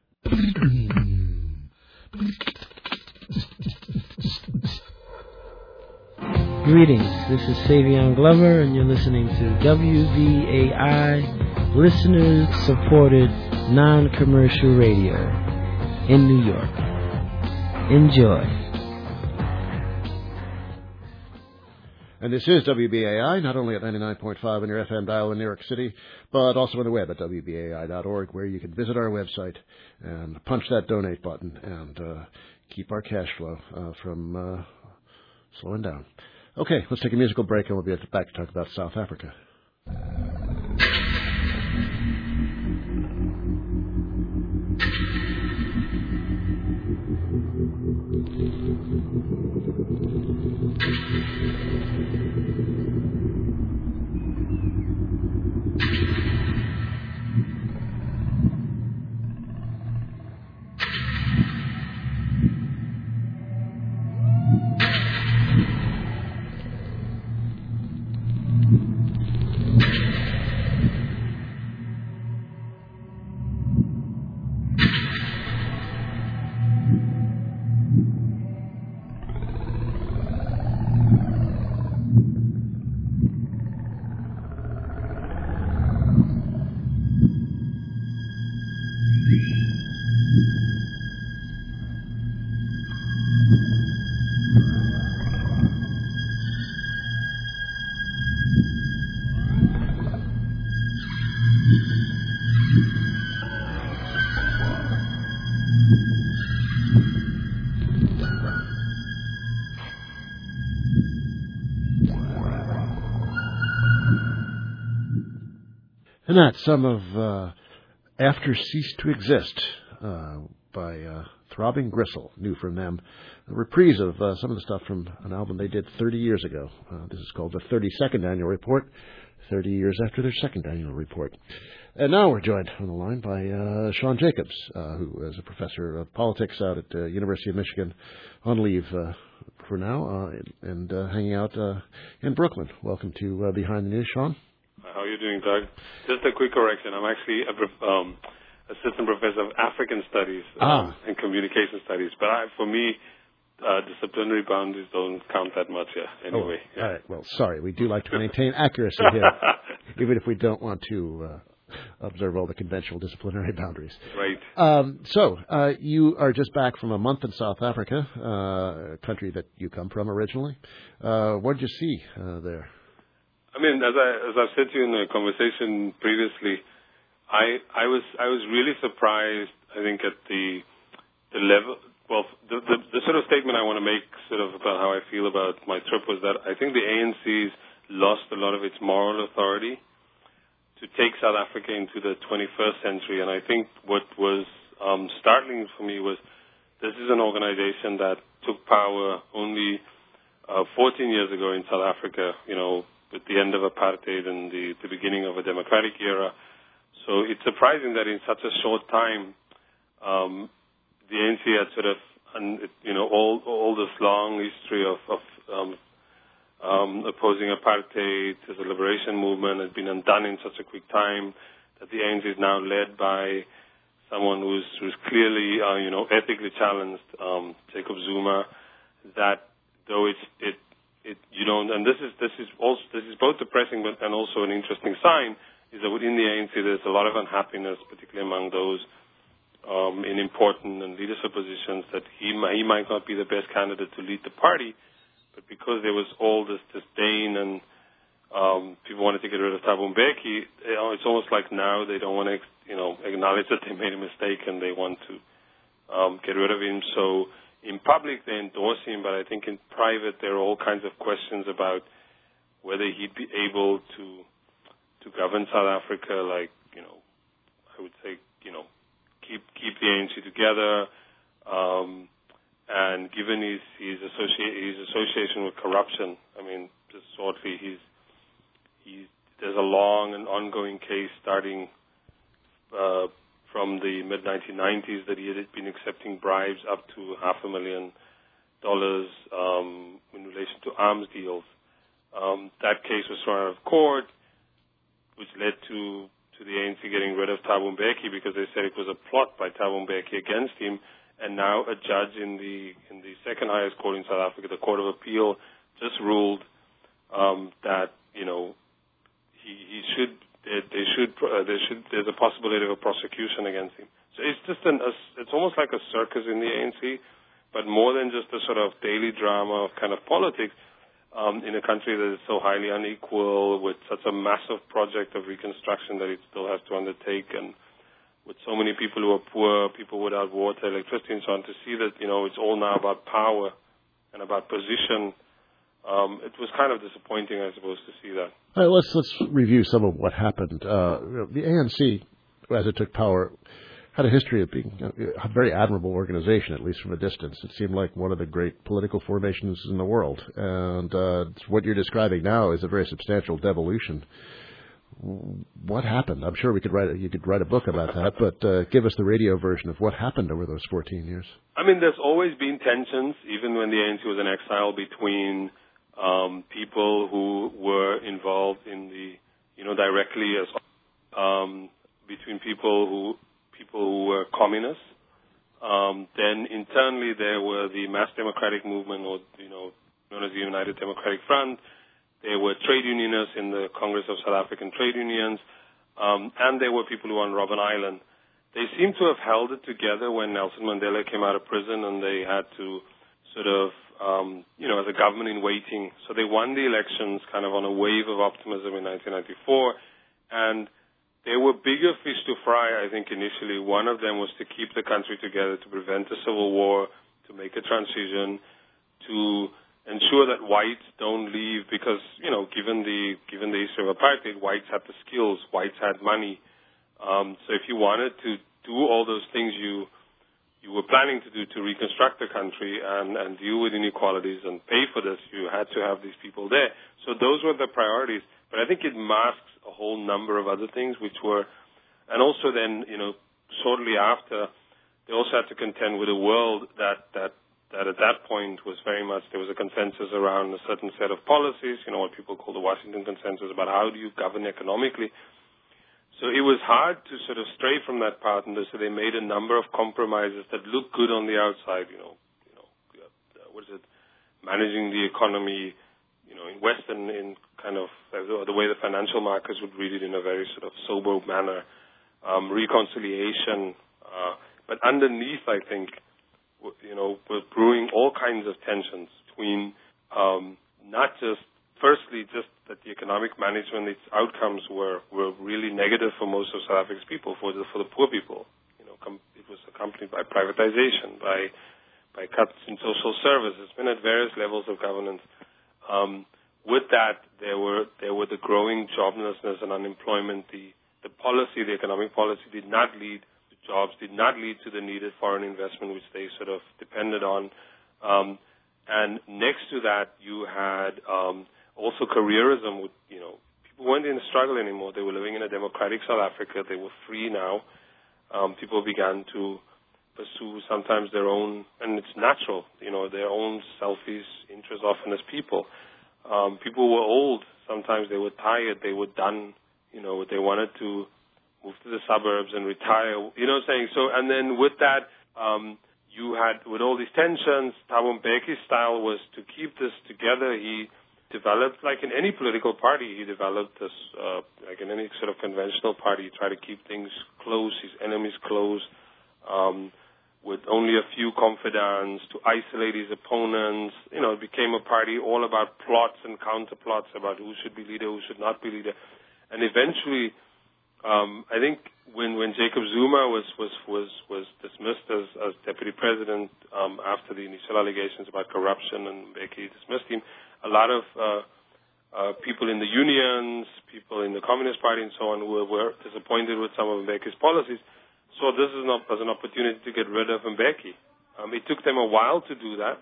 Greetings, this is Savion Glover, and you're listening to W V A I, listener-supported, non-commercial radio in New York. Enjoy. And this is W B A I, not only at ninety-nine point five on your F M dial in New York City, but also on the web at W B A I dot org, where you can visit our website and punch that donate button and uh, keep our cash flow uh, from uh, slowing down. Okay, let's take a musical break, and we'll be back to talk about South Africa. And that's some of uh, After Cease to Exist uh, by uh, Throbbing Gristle, new from them. A reprise of uh, some of the stuff from an album they did thirty years ago. Uh, this is called the thirty-second Annual Report, thirty years after their second annual report. And now we're joined on the line by uh, Sean Jacobs, uh, who is a professor of politics out at the uh, University of Michigan, on leave uh, for now, uh, and uh, hanging out uh, in Brooklyn. Welcome to uh, Behind the News, Sean. How are you doing, Doug? Just a quick correction. I'm actually a um, assistant professor of African Studies um, ah. and Communication Studies. But I, for me, uh, disciplinary boundaries don't count that much here. Anyway. Oh, yeah. All right. Well, sorry. We do like to maintain accuracy here, even if we don't want to uh, observe all the conventional disciplinary boundaries. Right. Um, so, uh, you are just back from a month in South Africa, uh, a country that you come from originally. Uh, what did you see uh, there? I mean, as I as I've said to you in the conversation previously, I I was I was really surprised. I think at the the level. Well, the, the the sort of statement I want to make, sort of about how I feel about my trip, was that I think the A N C's lost a lot of its moral authority to take South Africa into the twenty-first century. And I think what was um, startling for me was this is an organization that took power only uh, fourteen years ago in South Africa. You know. With the end of apartheid and the, the beginning of a democratic era. So it's surprising that in such a short time, um, the A N C had sort of, you know, all all this long history of, of um, um, opposing apartheid as a liberation movement had been undone in such a quick time, that the A N C is now led by someone who's, who's clearly, uh, you know, ethically challenged, um, Jacob Zuma, that though it's, it, It, you know, and this is this is also this is both depressing but and also an interesting sign, is that within the A N C there's a lot of unhappiness, particularly among those um, in important and leadership positions, that he might, he might not be the best candidate to lead the party, but because there was all this disdain and um, people wanted to get rid of Thabo Mbeki, you know, it's almost like now they don't want to, you know, acknowledge that they made a mistake and they want to um, get rid of him. So. In public, they endorse him, but I think in private, there are all kinds of questions about whether he'd be able to to govern South Africa, like, you know, I would say, you know, keep keep the A N C together, um, and given his his, associ- his association with corruption, I mean, just shortly, he's he's there's a long and ongoing case starting Uh, from the mid nineteen nineties that he had been accepting bribes up to half a million dollars um, in relation to arms deals. Um, that case was thrown out of court, which led to, to the A N C getting rid of Thabo Mbeki because they said it was a plot by Thabo Mbeki against him. And now a judge in the in the second highest court in South Africa, the Court of Appeal, just ruled um, that, you know, he, he should They should, uh, there should, there's a possibility of a prosecution against him. So it's just an, a, it's almost like a circus in the A N C, but more than just a sort of daily drama of kind of politics. um, in a country that is so highly unequal, with such a massive project of reconstruction that it still has to undertake, and with so many people who are poor, people without water, electricity, and so on, to see that, you know, it's all now about power and about position, um, it was kind of disappointing, I suppose, to see that. All right, let's let's review some of what happened. Uh, the A N C, as it took power, had a history of being a very admirable organization, at least from a distance. It seemed like one of the great political formations in the world. And uh, what you're describing now is a very substantial devolution. What happened? I'm sure we could write a, you could write a book about that, but uh, give us the radio version of what happened over those fourteen years. I mean, there's always been tensions, even when the A N C was in exile, between um, people who were involved in the, you know, directly as um, between people who people who were communists. Um, then internally there were the Mass Democratic Movement, or, you know, known as the United Democratic Front. There were trade unionists in the Congress of South African Trade Unions, um, and there were people who were on Robben Island. They seem to have held it together when Nelson Mandela came out of prison, and they had to sort of, um, you know, as a government in waiting. So they won the elections kind of on a wave of optimism in nineteen ninety-four, and there were bigger fish to fry, I think, initially. One of them was to keep the country together, to prevent a civil war, to make a transition, to ensure that whites don't leave, because, you know, given the given the history of apartheid, whites had the skills, whites had money. Um, so if you wanted to do all those things you you were planning to do to reconstruct the country and, and deal with inequalities and pay for this, you had to have these people there. So those were the priorities. But I think it masks a whole number of other things, which were, and also then, you know, shortly after, they also had to contend with a world that, that, that at that point was very much, there was a consensus around a certain set of policies, you know, what people call the Washington Consensus, about how do you govern economically. So it was hard to sort of stray from that path, and so they made a number of compromises that looked good on the outside, you know, you know, uh, what is it, managing the economy, you know, in Western, in kind of uh, the way the financial markets would read it, in a very sort of sober manner, um, reconciliation. Uh, but underneath, I think, you know, was brewing all kinds of tensions between um, not just, firstly, just that the economic management, its outcomes were, were really negative for most of South Africa's people, for the, for the poor people. You know, com- it was accompanied by privatization, by by cuts in social services, been at various levels of governance. Um, with that, there were there were the growing joblessness and unemployment. The the policy, the economic policy, did not lead to jobs, did not lead to the needed foreign investment, which they sort of depended on. Um, and next to that, you had um, also careerism. With, you know, people weren't in a struggle anymore. They were living in a democratic South Africa. They were free now. Um, people began to pursue sometimes their own, and it's natural, you know, their own selfish interests often as people. Um, people were old. Sometimes they were tired. They were done. You know, they wanted to move to the suburbs and retire. You know what I'm saying? So, and then with that, um, you had, with all these tensions, Thabo Mbeki's style was to keep this together. He developed, like in any political party, he developed this, uh, like in any sort of conventional party, he tried to keep things close, his enemies close, um, with only a few confidants, to isolate his opponents. You know, it became a party all about plots and counterplots about who should be leader, who should not be leader. And eventually, um, I think when, when Jacob Zuma was, was, was, was dismissed as, as deputy president um, after the initial allegations about corruption, and Mbeki dismissed him, a lot of uh, uh, people in the unions, people in the Communist Party and so on were, were disappointed with some of Mbeki's policies. So this is not, was an opportunity to get rid of Mbeki. Um, it took them a while to do that,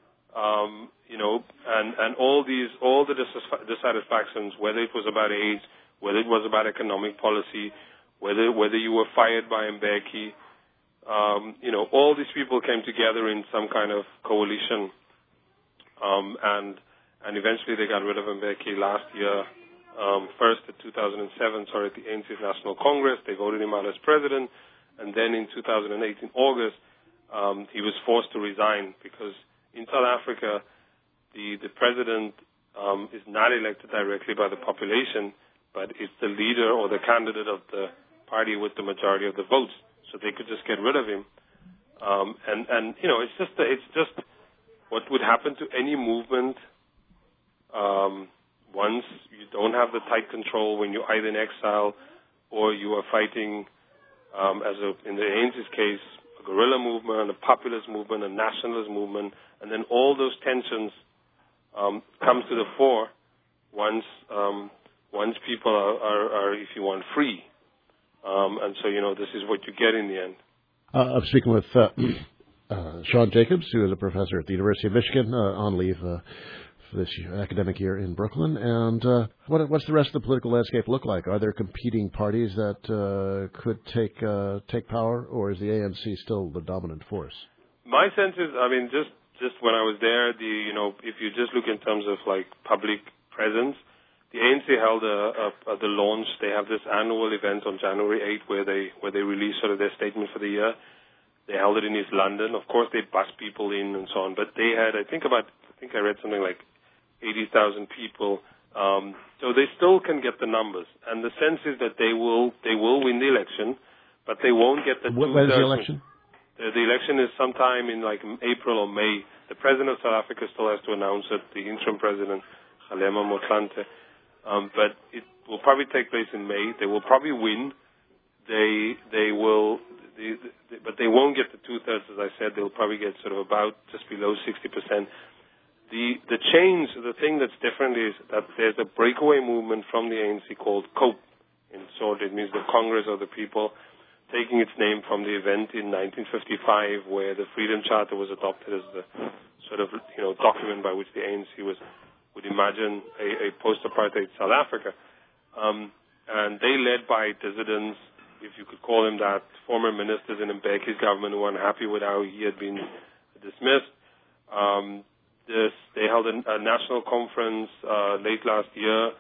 um, you know, and, and all these, all the dissatisfactions, whether it was about age, whether it was about economic policy, whether whether you were fired by Mbeki, um, you know, all these people came together in some kind of coalition, um, and and eventually they got rid of Mbeki last year. Um, first in two thousand seven, sorry, at the A N C's National Congress, they voted him out as president. And then in two thousand eight, in August, um, he was forced to resign because in South Africa, the, the president um, is not elected directly by the population, but it's the leader or the candidate of the party with the majority of the votes. So they could just get rid of him. Um, and, and, you know, it's just, it's just what would happen to any movement Um, once you don't have the tight control when you're either in exile or you are fighting, um, as a, in the A N C's case, a guerrilla movement, a populist movement, a nationalist movement, and then all those tensions um, come to the fore once um, once people are, are, are, if you want, free. Um, and so, you know, this is what you get in the end. Uh, I'm speaking with uh, uh, Sean Jacobs, who is a professor at the University of Michigan, uh, on leave uh, for this academic year in Brooklyn. And uh, what, what's the rest of the political landscape look like? Are there competing parties that uh, could take uh, take power, or is the A N C still the dominant force? My sense is, I mean, just just when I was there, the you know, if you just look in terms of like public presence, the A N C held a, a, a the launch. They have this annual event on January eighth where they where they release sort of their statement for the year. They held it in East London. Of course, they bus people in and so on. But they had, I think about, I think I read something like eighty thousand people. Um, so they still can get the numbers. And the sense is that they will they will win the election, but they won't get the. When is the election? The, the election is sometime in like April or May. The president of South Africa still has to announce it. The interim president, Kgalema Motlanthe. Um, but it will probably take place in May. They will probably win. They they will, they, they, but they won't get the two-thirds, as I said. They'll probably get sort of about just below sixty percent. The the change, the thing that's different is that there's a breakaway movement from the A N C called COPE. In short, it means the Congress of the People, taking its name from the event in nineteen fifty-five where the Freedom Charter was adopted as the sort of, you know, document by which the A N C was would imagine a, a post-apartheid South Africa. Um, and they led by dissidents, if you could call them that, former ministers in Mbeki's government who were unhappy with how he had been dismissed. Um, this, they held a, a national conference uh, late last year,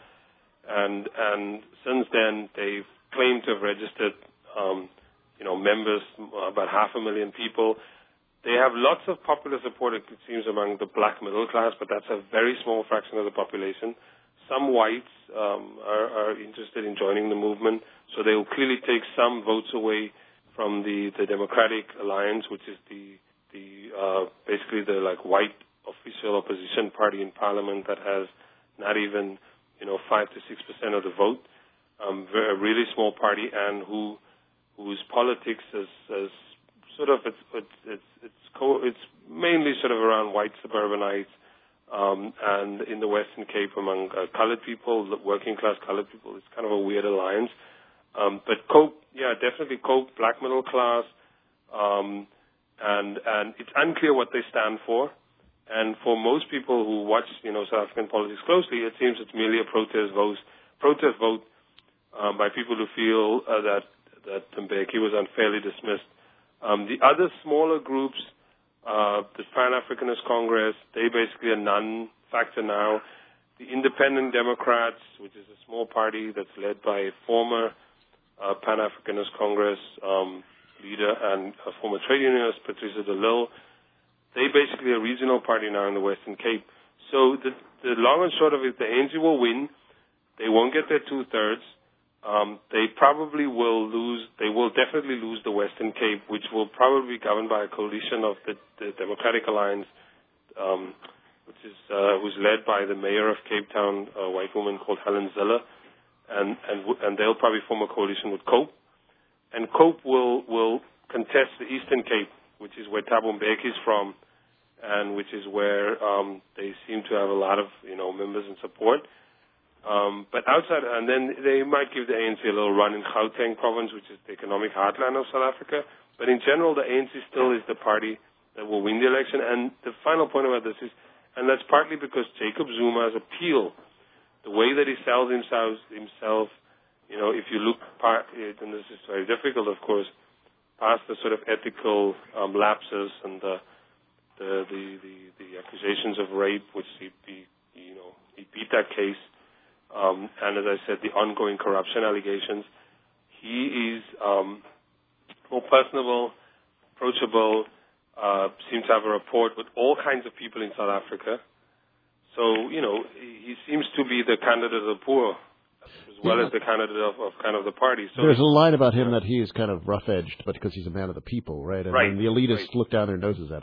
and and since then they've claimed to have registered, um, you know, members, about half a million people. They have lots of popular support, it seems, among the black middle class, but that's a very small fraction of the population. Some whites um, are, are interested in joining the movement, so they will clearly take some votes away from the, the Democratic Alliance, which is the the uh, basically the like white official opposition party in Parliament that has not even, you know, five to six percent of the vote. Um, a really small party, and who whose politics is, is sort of it's it's it's it's, co- it's mainly sort of around white suburbanites, um, and in the Western Cape among uh, colored people, working class colored people. It's kind of a weird alliance. Um, but COPE, yeah, definitely COPE, black middle class, um, and and it's unclear what they stand for. And for most people who watch, you know, South African politics closely, it seems it's merely a protest vote, protest vote um, by people who feel uh, that that Mbeki was unfairly dismissed. Um, the other smaller groups, uh, the Pan-Africanist Congress, they basically are non-factor now. The Independent Democrats, which is a small party that's led by a former uh, Pan-Africanist Congress um, leader and a former trade unionist, Patricia de Lille, they basically are a regional party now in the Western Cape. So the, the long and short of it, the A N C will win. They won't get their two-thirds. Um, they probably will lose, they will definitely lose the Western Cape, which will probably be governed by a coalition of the, the Democratic Alliance, um, which is, uh, who's led by the mayor of Cape Town, a white woman called Helen Zille, and, and, and they'll probably form a coalition with COPE. And COPE will, will contest the Eastern Cape, which is where Thabo Mbeki is from, and which is where, um, they seem to have a lot of, you know, members and support. Um, but outside, and then they might give the A N C a little run in Gauteng province, which is the economic heartland of South Africa. But in general, the A N C still is the party that will win the election. And the final point about this is, and that's partly because Jacob Zuma's appeal, the way that he sells himself, himself, you know, if you look, part, and this is very difficult, of course, past the sort of ethical um, lapses and the the, the the the accusations of rape, which he, he you know he beat that case. Um, and as I said, the ongoing corruption allegations. He is um, more personable, approachable, uh, seems to have a rapport with all kinds of people in South Africa. So, you know, he seems to be the candidate of the poor as well yeah. as the candidate of, of kind of the party. So there's a line about him that he is kind of rough-edged, but because he's a man of the people, right? And, right. and the elitists right. look down their noses at him.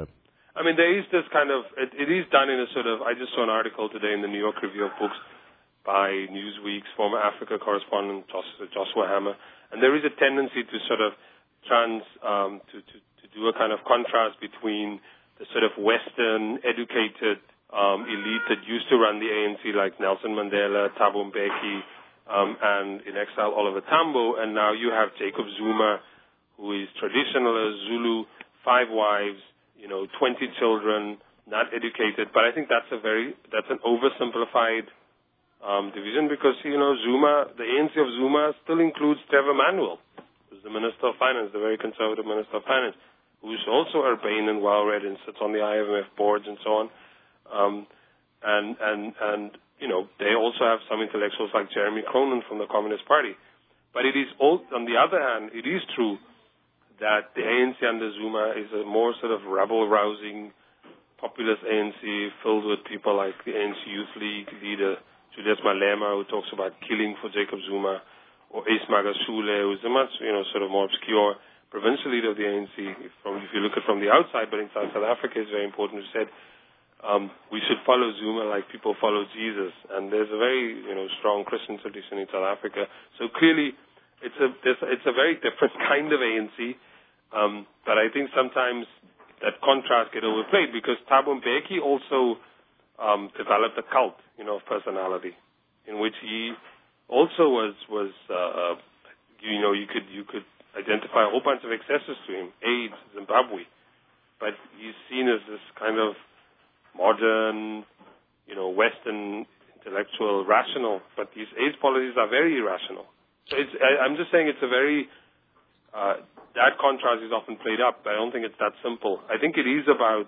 I mean, there is this kind of, it, it is done in a sort of, I just saw an article today in the New York Review of Books by Newsweek's former Africa correspondent, Joshua Hammer, and there is a tendency to sort of trans, um, to, to, to do a kind of contrast between the sort of Western, educated um, elite that used to run the A N C, like Nelson Mandela, Thabo Mbeki, um, and in exile Oliver Tambo, and now you have Jacob Zuma, who is traditionalist, Zulu, five wives, you know, twenty children, not educated. But I think that's a very, that's an oversimplified um, division because, you know, Zuma, the A N C of Zuma still includes Trevor Manuel, who's the Minister of Finance, the very conservative Minister of Finance, who's also urbane and well-read and sits on the I M F boards and so on. Um, and, and, and, you know, they also have some intellectuals like Jeremy Cronin from the Communist Party. But it is, all, on the other hand, it is true that the A N C under Zuma is a more sort of rebel-rousing, populist A N C filled with people like the A N C Youth League leader Julius Malema, who talks about killing for Jacob Zuma, or Ace Magashule, who's a much, you know, sort of more obscure provincial leader of the A N C. If, from, if you look at it from the outside, but inside South Africa, it's very important. Who said um, we should follow Zuma like people follow Jesus, and there's a very, you know, strong Christian tradition in South Africa. So clearly, it's a it's a very different kind of A N C. Um, but I think sometimes that contrast get overplayed because Thabo Mbeki also um, developed a cult, you know, of personality, in which he also was was uh, uh, you know you could you could identify a whole bunch of excesses to him, AIDS, Zimbabwe, but he's seen as this kind of modern, you know, Western intellectual, rational, but these AIDS policies are very irrational. So it's I, I'm just saying it's a very uh, that contrast is often played up, but I don't think it's that simple. I think it is about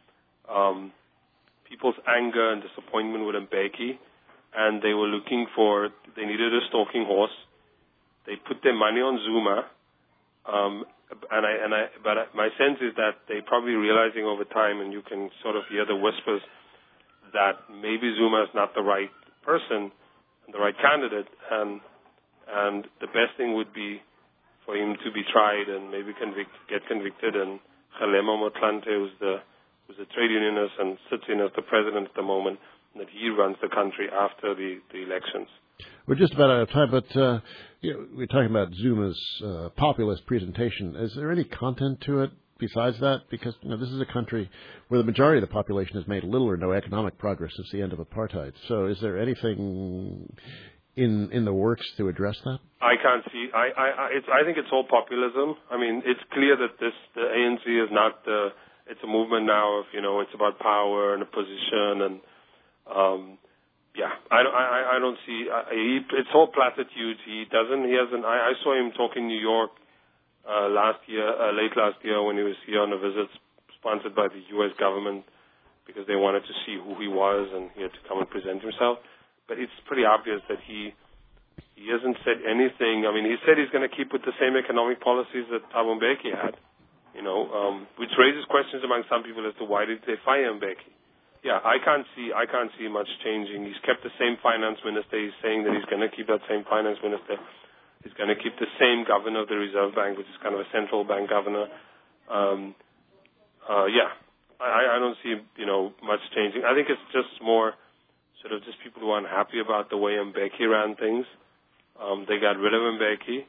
um, people's anger and disappointment with Mbeki, and they were looking for, they needed a stalking horse. They put their money on Zuma, um, and I, and I, but my sense is that they probably realizing over time, and you can sort of hear the whispers, that maybe Zuma is not the right person, the right candidate, and and the best thing would be for him to be tried and maybe convict, get convicted. And Kgalema Motlanthe, who's the who's a trade unionist and sits in as the president at the moment, that he runs the country after the, the elections. We're just about out of time, but uh, you know, we're talking about Zuma's uh, populist presentation. Is there any content to it besides that? Because you know, this is a country where the majority of the population has made little or no economic progress since the end of apartheid. So is there anything in in the works to address that? I can't see. I I I, it's, I think it's all populism. I mean, it's clear that this the A N C is not the. It's a movement now of you know it's about power and a position and um, yeah. I don't I I don't see. I, he, it's all platitudes. He doesn't. He hasn't. I, I saw him talk in New York uh, last year, uh, late last year when he was here on a visit sponsored by the U S government because they wanted to see who he was and he had to come and present himself. But it's pretty obvious that he he hasn't said anything. I mean, he said he's going to keep with the same economic policies that Thabo Mbeki had, you know, um, which raises questions among some people as to why did they fire Mbeki. Yeah, I can't see I can't see much changing. He's kept the same finance minister. He's saying that he's going to keep that same finance minister. He's going to keep the same governor of the Reserve Bank, which is kind of a central bank governor. Um, uh, yeah, I, I don't see you know much changing. I think it's just more sort of just people who are unhappy about the way Mbeki ran things. Um, they got rid of Mbeki,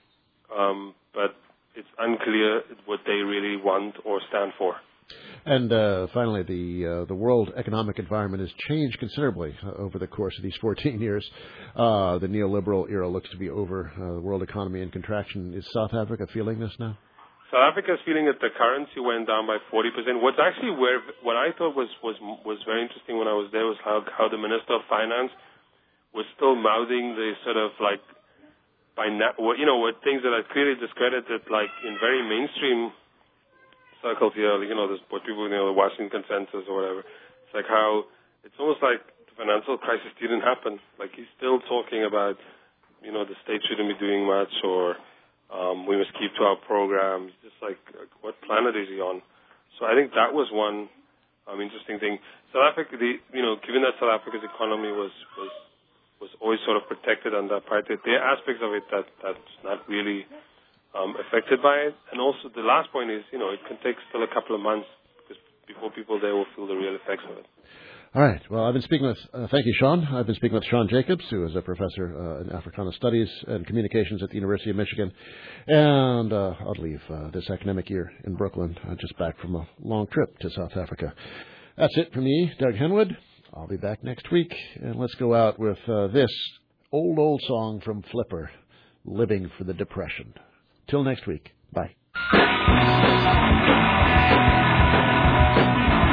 um, but it's unclear what they really want or stand for. And uh, finally, the uh, the world economic environment has changed considerably uh, over the course of these fourteen years. Uh, the neoliberal era looks to be over. Uh, the world economy in contraction. Is South Africa feeling this now? South Africa is feeling that the currency went down by forty percent. What's actually where what I thought was, was was very interesting when I was there was how how the Minister of Finance was still mouthing the sort of like by na- you know what things that are clearly discredited like in very mainstream circles here, you know, this what people you know the Washington Consensus or whatever. It's like how it's almost like the financial crisis didn't happen. Like he's still talking about you know the state shouldn't be doing much or Um, we must keep to our program. Just like, like, what planet is he on? So I think that was one um, interesting thing. South Africa, the, you know, given that South Africa's economy was was was always sort of protected under apartheid, there are aspects of it that that's not really um, affected by it. And also, the last point is, you know, it can take still a couple of months because before people there will feel the real effects of it. All right. Well, I've been speaking with, uh, thank you, Sean. I've been speaking with Sean Jacobs, who is a professor uh, in Africana Studies and Communications at the University of Michigan. And uh, I'll leave uh, this academic year in Brooklyn, uh, just back from a long trip to South Africa. That's it from me, Doug Henwood. I'll be back next week. And let's go out with uh, this old, old song from Flipper, Living for the Depression. Till next week. Bye.